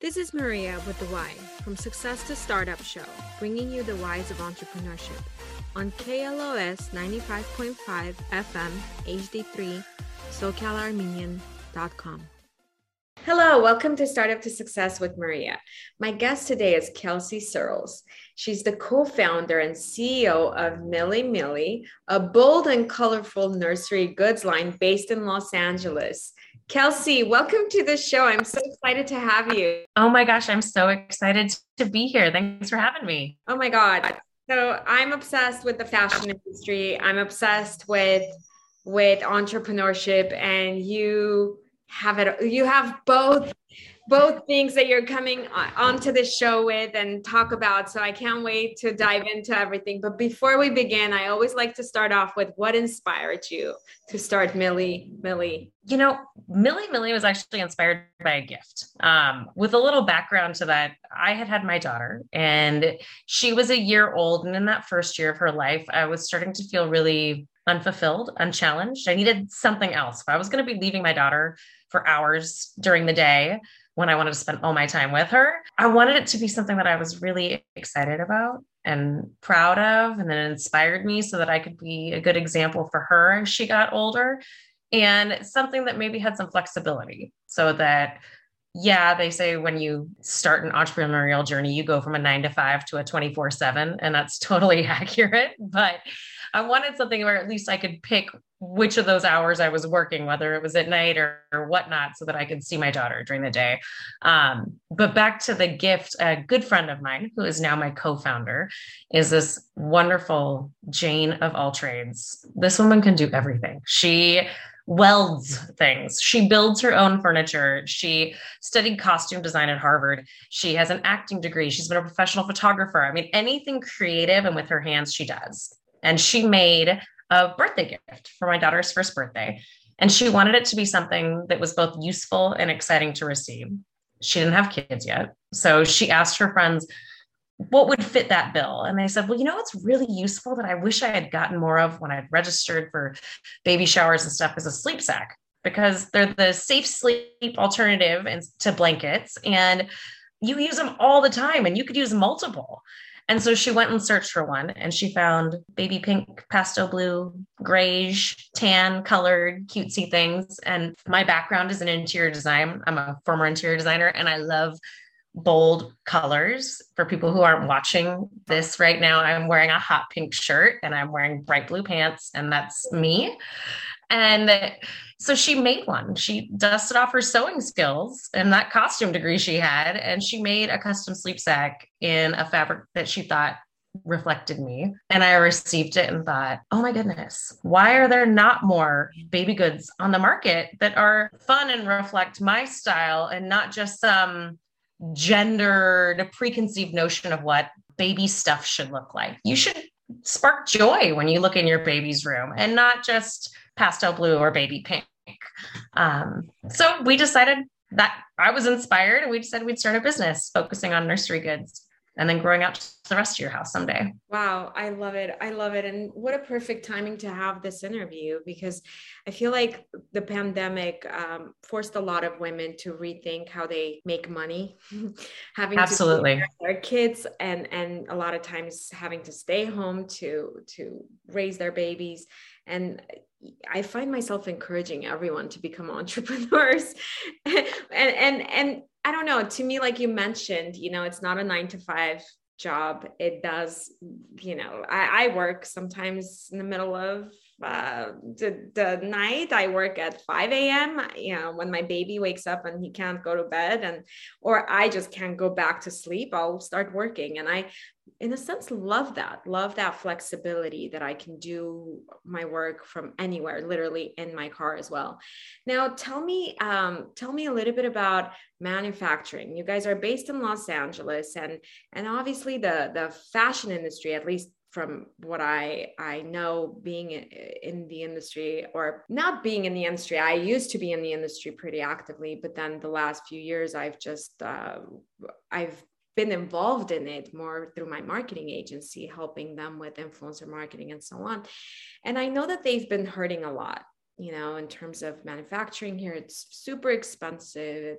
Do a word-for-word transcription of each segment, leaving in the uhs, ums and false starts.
This is Maria with The Why, from Success to Startup Show, bringing you the whys of entrepreneurship on K L O S ninety-five point five F M H D three, SoCal Armenian dot com. Hello, welcome to Startup to Success with Maria. My guest today is Kelsey Searles. She's the co-founder and C E O of Milly Milly, a bold and colorful nursery goods line based in Los Angeles. Kelsey, welcome to the show. I'm so excited to have you. Oh my gosh, I'm so excited to be here. Thanks for having me. Oh my God. So I'm obsessed with the fashion industry. I'm obsessed with, with entrepreneurship, and you have it. You have both, both things that you're coming onto the show with and talk about. So I can't wait to dive into everything. But before we begin, I always like to start off with what inspired you to start Milly Milly. You know, Milly Milly was actually inspired by a gift. Um, with a little background to that, I had had my daughter, and she was a year old. And in that first year of her life, I was starting to feel really unfulfilled, unchallenged. I needed something else. If I was going to be leaving my daughter for hours during the day when I wanted to spend all my time with her, I wanted it to be something that I was really excited about and proud of, and then it inspired me so that I could be a good example for her as she got older, and something that maybe had some flexibility so that, yeah, they say when you start an entrepreneurial journey, you go from a nine to five to a twenty-four seven, and that's totally accurate. But I wanted something where at least I could pick which of those hours I was working, whether it was at night or, or whatnot, so that I could see my daughter during the day. Um, but back to the gift, a good friend of mine, who is now my co-founder, is this wonderful Jane of all trades. This woman can do everything. She welds things. She builds her own furniture. She studied costume design at Harvard. She has an acting degree. She's been a professional photographer. I mean, anything creative and with her hands, she does. And she made a birthday gift for my daughter's first birthday. And she wanted it to be something that was both useful and exciting to receive. She didn't have kids yet. So she asked her friends, what would fit that bill? And they said, well, you know, what's really useful that I wish I had gotten more of when I'd registered for baby showers and stuff is a sleep sack, because they're the safe sleep alternative to blankets, and you use them all the time, and you could use multiple. And so she went and searched for one, and she found baby pink, pastel blue, grayish, tan colored, cutesy things. And my background is in interior design. I'm a former interior designer, and I love bold colors. For people who aren't watching this right now, I'm wearing a hot pink shirt and I'm wearing bright blue pants, and that's me. And so she made one. She dusted off her sewing skills and that costume degree she had, and she made a custom sleep sack in a fabric that she thought reflected me. And I received it and thought, oh my goodness, why are there not more baby goods on the market that are fun and reflect my style, and not just some gendered, preconceived notion of what baby stuff should look like? You should spark joy when you look in your baby's room, and not just pastel blue or baby pink. Um, so we decided that I was inspired, and we decided we'd start a business focusing on nursery goods and then growing out to the rest of your house someday. Wow. I love it. I love it. And what a perfect timing to have this interview, because I feel like the pandemic um, forced a lot of women to rethink how they make money, having Absolutely. to take care of their kids, and, and a lot of times having to stay home to, to raise their babies. And I find myself encouraging everyone to become entrepreneurs. and, and, and I don't know, to me, like you mentioned, you know, it's not a nine to five job. It does, you know, I, I work sometimes in the middle of uh, the, the night. I work at five a.m., you know, when my baby wakes up and he can't go to bed, and, or I just can't go back to sleep, I'll start working. And I, in a sense, love that, love that flexibility that I can do my work from anywhere, literally in my car as well. Now, tell me, um, tell me a little bit about manufacturing. You guys are based in Los Angeles, and, and obviously the, the fashion industry, at least from what I, I know, being in the industry, or not being in the industry, I used to be in the industry pretty actively, but then the last few years, I've just, uh, I've been involved in it more through my marketing agency, helping them with influencer marketing and so on. And I know that they've been hurting a lot, you know, in terms of manufacturing here. It's super expensive. It's,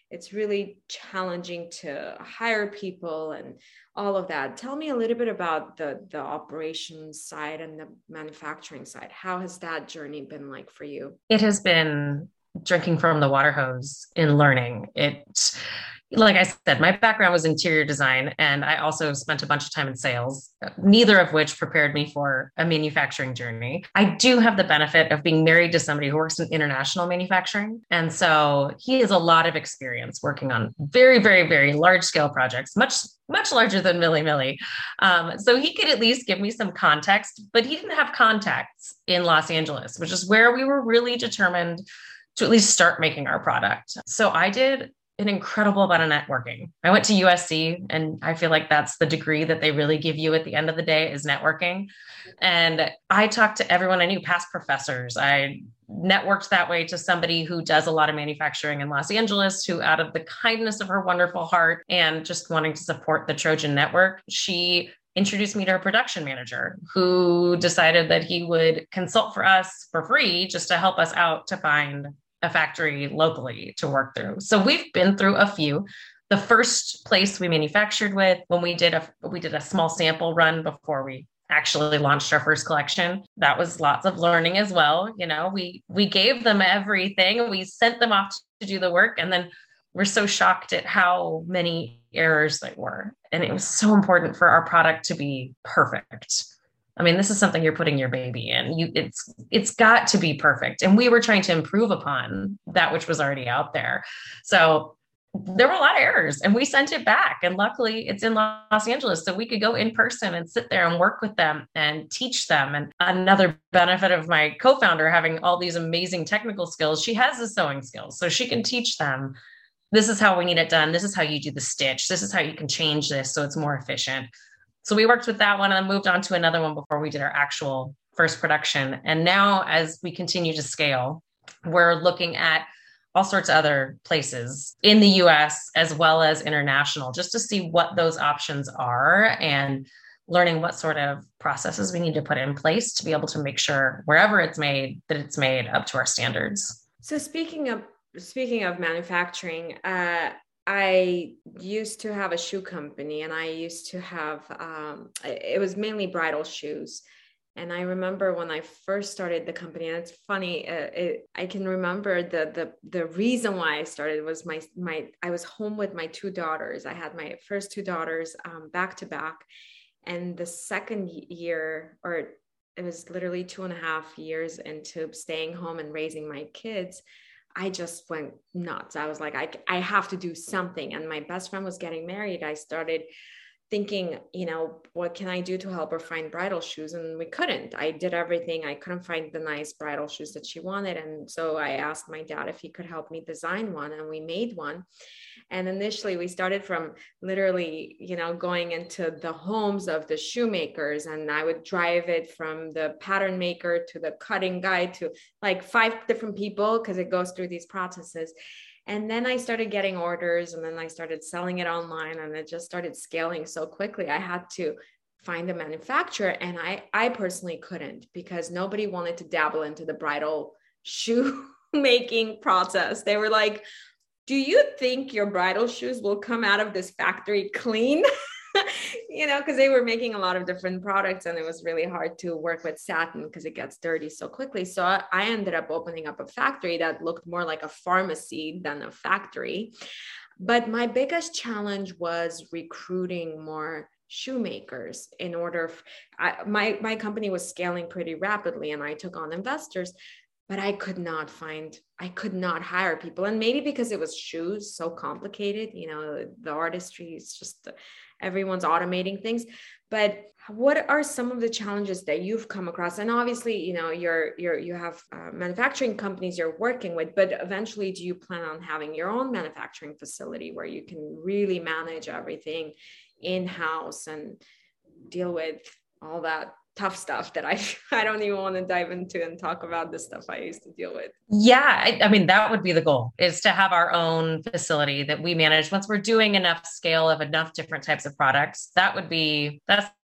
it's really challenging to hire people and all of that. Tell me a little bit about the, the operations side and the manufacturing side. How has that journey been like for you? It has been drinking from the water hose in learning. It, like I said, my background was interior design, and I also spent a bunch of time in sales, neither of which prepared me for a manufacturing journey. I do have the benefit of being married to somebody who works in international manufacturing. And so he has a lot of experience working on very, very, very large scale projects, much, much larger than Milli Milli. Um, so he could at least give me some context, but he didn't have contacts in Los Angeles, which is where we were really determined to at least start making our product. So I did an incredible amount of networking. I went to U S C, and I feel like that's the degree that they really give you at the end of the day is networking. And I talked to everyone I knew, past professors. I networked that way to somebody who does a lot of manufacturing in Los Angeles, who out of the kindness of her wonderful heart and just wanting to support the Trojan network, she introduced me to her production manager, who decided that he would consult for us for free just to help us out to find a factory locally to work through. So we've been through a few. The first place we manufactured with, when we did a we did a small sample run before we actually launched our first collection, that was lots of learning as well. You know, we we gave them everything, we sent them off to do the work, and then we're so shocked at how many errors there were. And it was so important for our product to be perfect. I mean, this is something you're putting your baby in. You, it's it's got to be perfect. And we were trying to improve upon that which was already out there. So there were a lot of errors, and we sent it back. And luckily it's in Los Angeles, so we could go in person and sit there and work with them and teach them. And another benefit of my co-founder having all these amazing technical skills, she has the sewing skills, so she can teach them, this is how we need it done. This is how you do the stitch. This is how you can change this so it's more efficient. So we worked with that one and then moved on to another one before we did our actual first production. And now as we continue to scale, we're looking at all sorts of other places in the U S as well as international, just to see what those options are and learning what sort of processes we need to put in place to be able to make sure wherever it's made, that it's made up to our standards. So speaking of speaking of manufacturing, uh, I used to have a shoe company, and I used to have, um, it was mainly bridal shoes. And I remember when I first started the company, and it's funny, uh, it, I can remember the, the, the reason why I started was my, my, I was home with my two daughters. I had my first two daughters um, back to back. And the second year, or it was literally two and a half years into staying home and raising my kids, I just went nuts. I was like, I, I have to do something. And my best friend was getting married. I started thinking, you know, what can I do to help her find bridal shoes? And we couldn't. I did everything. I couldn't find the nice bridal shoes that she wanted. And so I asked my dad if he could help me design one, and we made one. And initially we started from literally, you know, going into the homes of the shoemakers, and I would drive it from the pattern maker to the cutting guy to like five different people, because it goes through these processes. And then I started getting orders, and then I started selling it online, and it just started scaling so quickly. I had to find a manufacturer, and I, I personally couldn't, because nobody wanted to dabble into the bridal shoe making process. They were like, do you think your bridal shoes will come out of this factory clean? You know, because they were making a lot of different products, and it was really hard to work with satin because it gets dirty so quickly. So I, I ended up opening up a factory that looked more like a pharmacy than a factory. But my biggest challenge was recruiting more shoemakers in order. I, my, my company was scaling pretty rapidly, and I took on investors, but I could not find, I could not hire people. And maybe because it was shoes, so complicated, you know, the artistry is just, everyone's automating things. But what are some of the challenges that you've come across? And obviously, you know, you're, you're, you have uh, manufacturing companies you're working with, but eventually do you plan on having your own manufacturing facility where you can really manage everything in-house and deal with all that tough stuff that I, I don't even want to dive into and talk about the stuff I used to deal with? Yeah. I, I mean, that would be the goal, is to have our own facility that we manage once we're doing enough scale of enough different types of products. That would be, that's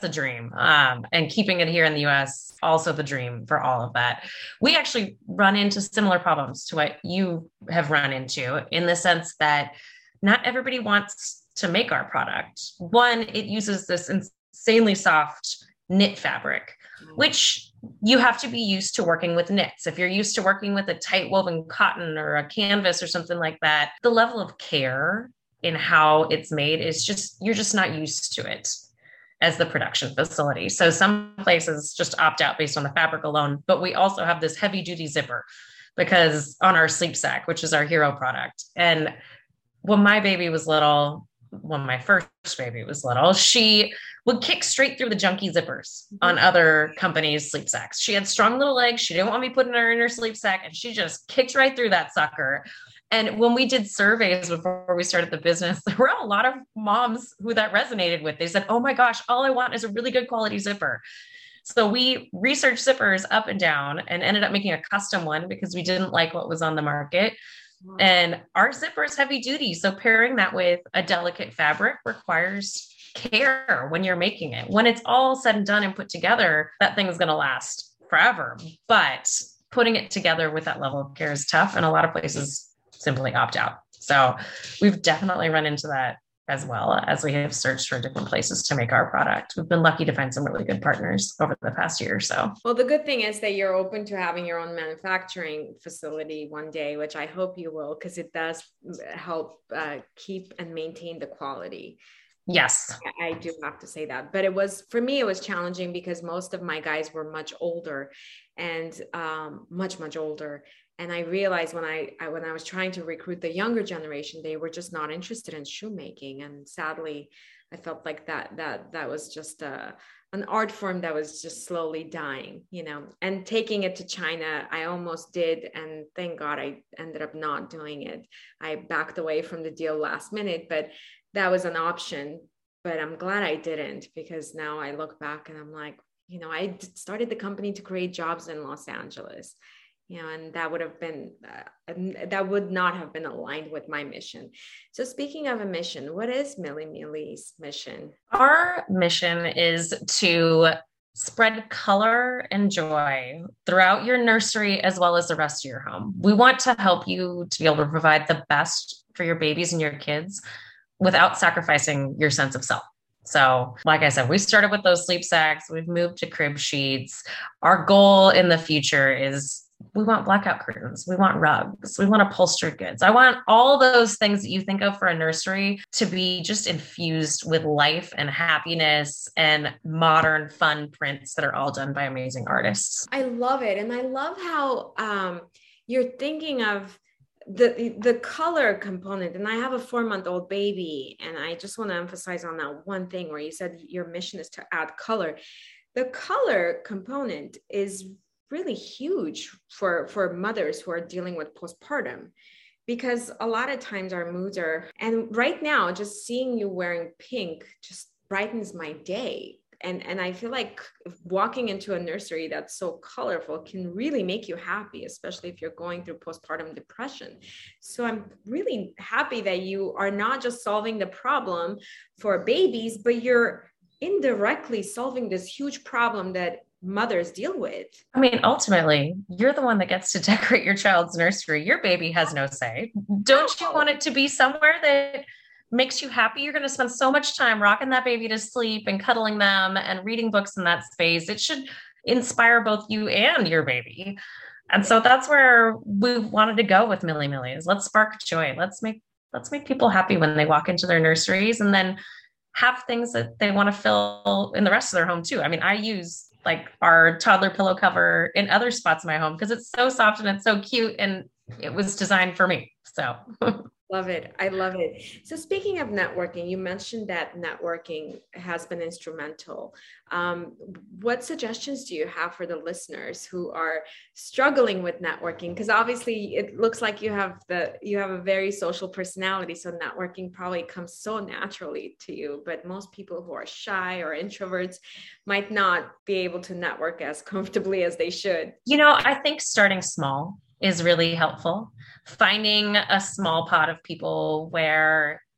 the dream. Um, and keeping it here in the U S, also the dream for all of that. We actually run into similar problems to what you have run into, in the sense that not everybody wants to make our product. One, it uses this insanely soft knit fabric, which you have to be used to working with knits. If you're used to working with a tight woven cotton or a canvas or something like that, the level of care in how it's made is just, you're just not used to it as the production facility. So some places just opt out based on the fabric alone, but we also have this heavy duty zipper because on our sleep sack, which is our hero product. And when my baby was little, when my first baby was little, she would kick straight through the junky zippers on other companies' sleep sacks. She had strong little legs. She didn't want me putting her in her sleep sack, and she just kicked right through that sucker. And when we did surveys before we started the business, there were a lot of moms who that resonated with. They said, oh my gosh, all I want is a really good quality zipper. So we researched zippers up and down and ended up making a custom one because we didn't like what was on the market. And our zipper is heavy duty. So pairing that with a delicate fabric requires care when you're making it. When it's all said and done and put together, that thing is going to last forever. But putting it together with that level of care is tough. And a lot of places simply opt out. So we've definitely run into that as well as we have searched for different places to make our product. We've been lucky to find some really good partners over the past year or so. Well, the good thing is that you're open to having your own manufacturing facility one day, which I hope you will, because it does help uh, keep and maintain the quality. Yes, I do have to say that. But it was, for me, it was challenging because most of my guys were much older and um, much, much older. And I realized when I, I when I was trying to recruit the younger generation, they were just not interested in shoemaking. And sadly, I felt like that that that was just a, an art form that was just slowly dying, you know. And taking it to China, I almost did, and thank God I ended up not doing it. I backed away from the deal last minute, but that was an option. But I'm glad I didn't, because now I look back and I'm like, you know, I started the company to create jobs in Los Angeles. You know, and that would have been, uh, that would not have been aligned with my mission. So speaking of a mission, what is Millie Millie's mission? Our mission is to spread color and joy throughout your nursery as well as the rest of your home. We want to help you to be able to provide the best for your babies and your kids without sacrificing your sense of self. So like I said, we started with those sleep sacks. We've moved to crib sheets. Our goal in the future is we want blackout curtains. We want rugs. We want upholstered goods. I want all those things that you think of for a nursery to be just infused with life and happiness and modern fun prints that are all done by amazing artists. I love it. And I love how um, you're thinking of the the color component. And I have a four month old baby. And I just want to emphasize on that one thing where you said your mission is to add color. The color component is really huge for, for mothers who are dealing with postpartum, because a lot of times our moods are, and right now, just seeing you wearing pink just brightens my day. And, and I feel like walking into a nursery that's so colorful can really make you happy, especially if you're going through postpartum depression. So I'm really happy that you are not just solving the problem for babies, but you're indirectly solving this huge problem that mothers deal with. I mean, ultimately, you're the one that gets to decorate your child's nursery. Your baby has no say. Don't you want it to be somewhere that makes you happy? You're going to spend so much time rocking that baby to sleep and cuddling them and reading books in that space. It should inspire both you and your baby. And so that's where we wanted to go with Millie Millies. Let's spark joy. Let's make let's make people happy when they walk into their nurseries, and then have things that they want to fill in the rest of their home too. I mean, I use like our toddler pillow cover in other spots in my home because it's so soft and it's so cute, and it was designed for me. So love it. I love it. So speaking of networking, you mentioned that networking has been instrumental. Um, what suggestions do you have for the listeners who are struggling with networking? Because obviously it looks like you have the you have a very social personality, so networking probably comes so naturally to you. But most people who are shy or introverts might not be able to network as comfortably as they should. You know, I think starting small is really helpful. Finding a small pot of people where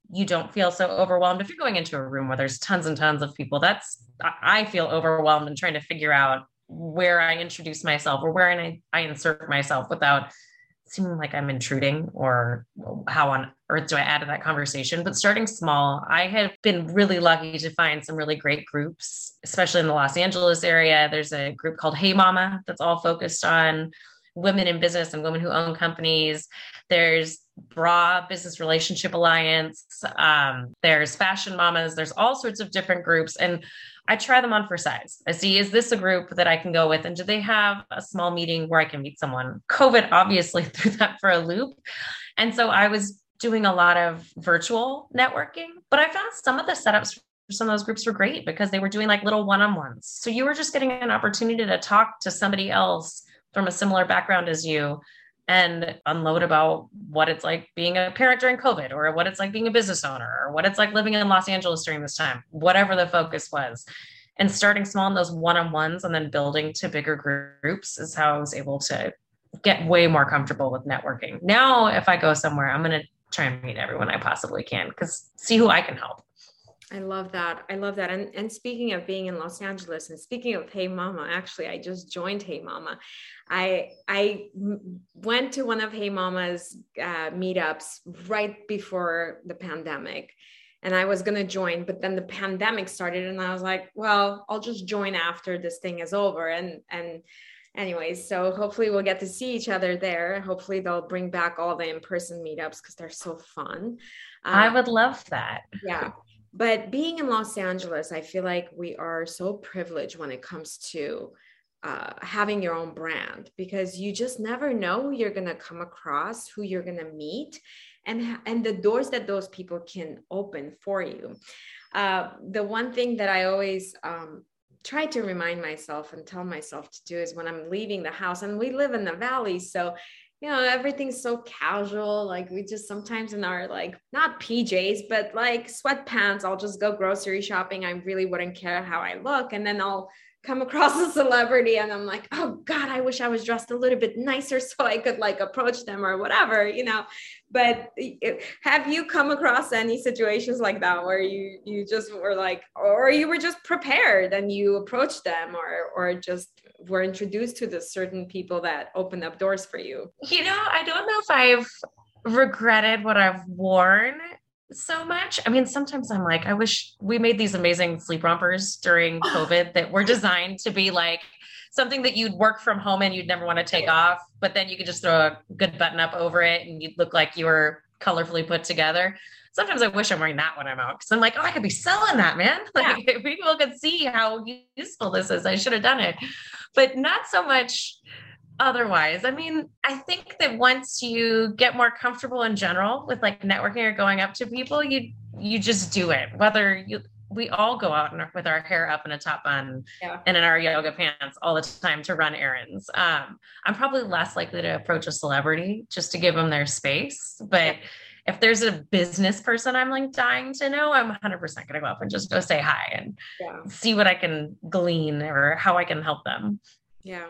you don't feel so overwhelmed. If you're going into a room where there's tons and tons of people, that's, I feel overwhelmed and trying to figure out where I introduce myself or where I, I insert myself without seeming like I'm intruding, or how on earth do I add to that conversation? But starting small, I have been really lucky to find some really great groups, especially in the Los Angeles area. There's a group called Hey Mama that's all focused on women in business and women who own companies. There's B R A, Business Relationship Alliance. Um, there's Fashion Mamas. There's all sorts of different groups. And I try them on for size. I see, is this a group that I can go with? And do they have a small meeting where I can meet someone? COVID obviously threw that for a loop. And so I was doing a lot of virtual networking, but I found some of the setups for some of those groups were great because they were doing like little one-on-ones. So you were just getting an opportunity to talk to somebody else from a similar background as you and unload about what it's like being a parent during COVID, or what it's like being a business owner, or what it's like living in Los Angeles during this time, whatever the focus was. And starting small in those one-on-ones and then building to bigger groups is how I was able to get way more comfortable with networking. Now, if I go somewhere, I'm going to try and meet everyone I possibly can, because see who I can help. I love that. I love that. And, and speaking of being in Los Angeles, and speaking of Hey Mama, actually, I just joined Hey Mama. I, I went to one of Hey Mama's uh, meetups right before the pandemic, and I was going to join, but then the pandemic started and I was like, well, I'll just join after this thing is over. And, and anyways, so hopefully we'll get to see each other there. Hopefully they'll bring back all the in-person meetups because they're so fun. Um, I would love that. Yeah. But being in Los Angeles, I feel like we are so privileged when it comes to uh, having your own brand, because you just never know who you're going to come across, who you're going to meet, and, and the doors that those people can open for you. Uh, the one thing that I always um, try to remind myself and tell myself to do is when I'm leaving the house, and we live in the valley, so you know, everything's so casual. Like we just sometimes in our like, not P Js, but like sweatpants, I'll just go grocery shopping. I really wouldn't care how I look. And then I'll come across a celebrity and I'm like, oh God, I wish I was dressed a little bit nicer so I could like approach them or whatever, you know. But have you come across any situations like that where you you just were like, or you were just prepared and you approached them, or or just were introduced to the certain people that opened up doors for you? You know, I don't know if I've regretted what I've worn so much. I mean, sometimes I'm like, I wish we made these amazing sleep rompers during COVID that were designed to be like something that you'd work from home and you'd never want to take off, but then you could just throw a good button up over it and you'd look like you were colorfully put together. Sometimes I wish I'm wearing that when I'm out, because I'm like, oh, I could be selling that, man. Like yeah. People could see how useful this is. I should have done it, but not so much otherwise. I mean, I think that once you get more comfortable in general with like networking or going up to people, you you just do it. Whether you, we all go out with our hair up in a top bun yeah. and in our yoga pants all the time to run errands. Um, I'm probably less likely to approach a celebrity just to give them their space. But yeah. if there's a business person I'm like dying to know, I'm one hundred percent going to go up and just go say hi and yeah. see what I can glean or how I can help them. Yeah.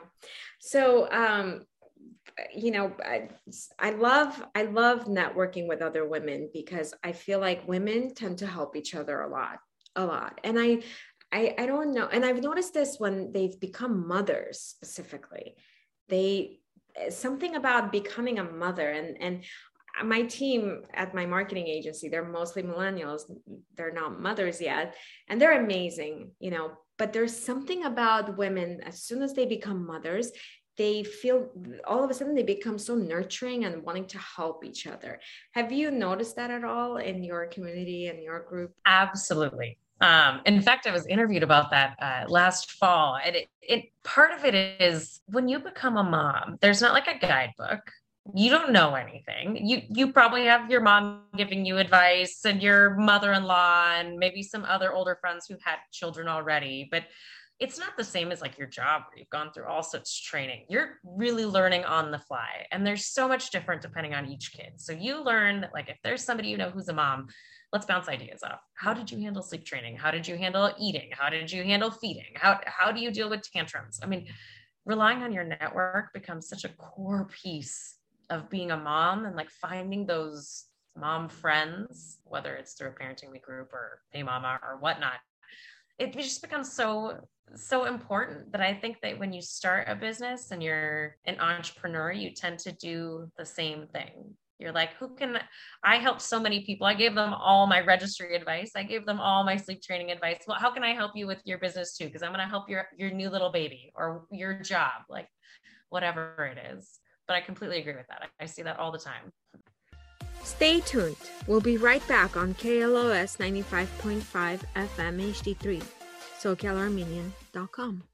So, um, you know, I, I love, I love networking with other women because I feel like women tend to help each other a lot, a lot. And I, I, I don't know. And I've noticed this when they've become mothers specifically, they, something about becoming a mother and, and my team at my marketing agency, they're mostly millennials. They're not mothers yet. And they're amazing, you know, but there's something about women, as soon as they become mothers, they feel all of a sudden they become so nurturing and wanting to help each other. Have you noticed that at all in your community and your group? Absolutely. Um, in fact, I was interviewed about that uh, last fall. And it, it part of it is when you become a mom, there's not like a guidebook. You don't know anything. You you probably have your mom giving you advice and your mother-in-law and maybe some other older friends who've had children already, but it's not the same as like your job where you've gone through all such training. You're really learning on the fly, and there's so much different depending on each kid. So you learn that like if there's somebody you know who's a mom, let's bounce ideas off. How did you handle sleep training? How did you handle eating? How did you handle feeding? How how do you deal with tantrums? I mean, relying on your network becomes such a core piece of being a mom and like finding those mom friends, whether it's through a Parenting Me group or Hey Mama or whatnot, it just becomes so, so important that I think that when you start a business and you're an entrepreneur, you tend to do the same thing. You're like, who can, I helped so many people. I gave them all my registry advice. I gave them all my sleep training advice. Well, how can I help you with your business too? Because I'm going to help your, your new little baby or your job, like whatever it is. But I completely agree with that. I, I see that all the time. Stay tuned. We'll be right back on K L O S ninety-five point five F M H D three, SoCal Armenian dot com.